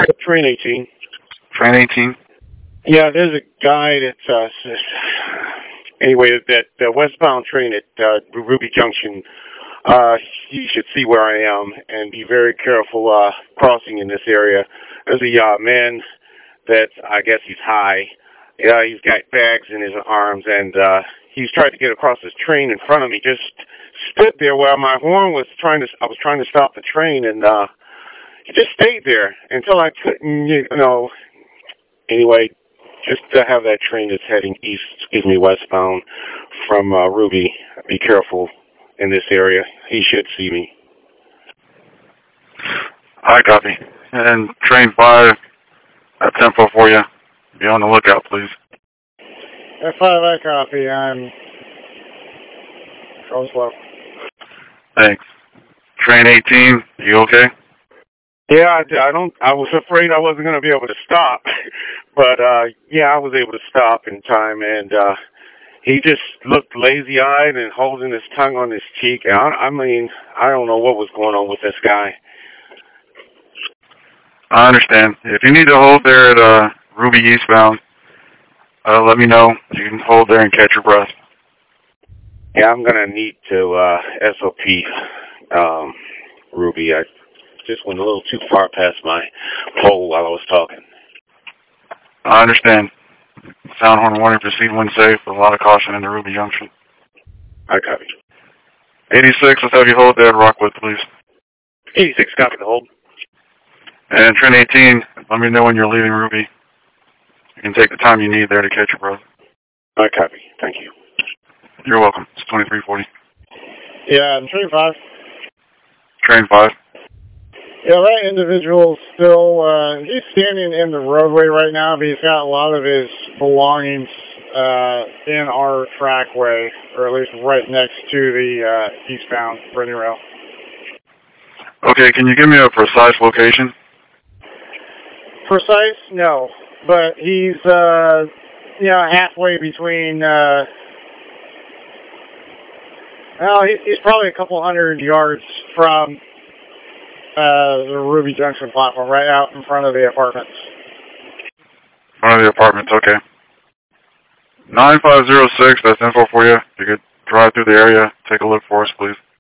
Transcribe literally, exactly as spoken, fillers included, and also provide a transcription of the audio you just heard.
Train eighteen. Train eighteen? Yeah, there's a guy that's, uh, s- anyway, that uh, westbound train at uh, Ruby Junction. Uh, you should see where I am and be very careful uh, crossing in this area. There's a uh, man that I guess he's high. Yeah, he's got bags in his arms, and uh, he's trying to get across this train in front of me. Just stood there while my horn was trying to. I was trying to stop the train, and uh, he just stayed there until I couldn't. You know. Anyway, just to have that train that's heading east, excuse me, westbound from uh, Ruby. Be careful in this area. He should see me. I copy. And train five at tempo for you. Be on the lookout, please. F five, I copy. I'm going slow. Thanks. Train eighteen, you okay? Yeah, I, I don't. I was afraid I wasn't going to be able to stop, but uh, yeah, I was able to stop in time, and uh, he just looked lazy-eyed and holding his tongue on his cheek. I, I mean, I don't know what was going on with this guy. I understand. If you need to hold there at uh, Ruby eastbound, uh, let me know. You can hold there and catch your breath. Yeah, I'm going to need to uh, S O P um, Ruby. I just went a little too far past my pole while I was talking. I understand. Sound horn warning, proceed when safe with a lot of caution in the Ruby Junction. I copy. eighty-six, let's have you hold there at Rockwood, please. eighty-six, copy the hold. And train eighteen, let me know when you're leaving Ruby. You can take the time you need there to catch your breath. I copy. Thank you. You're welcome. It's twenty-three forty. Yeah, and train five. Train five. Yeah, that individual's still, uh, he's standing in the roadway right now, but he's got a lot of his belongings uh, in our trackway, or at least right next to the uh, eastbound Brittany Rail. Okay, can you give me a precise location? Precise? No. But he's, uh, you know, halfway between, uh, well, he, he's probably a couple hundred yards from uh, the Ruby Junction platform, right out in front of the apartments. Front of the apartments, okay. nine five zero six, that's info for you. If you could drive through the area, take a look for us, please.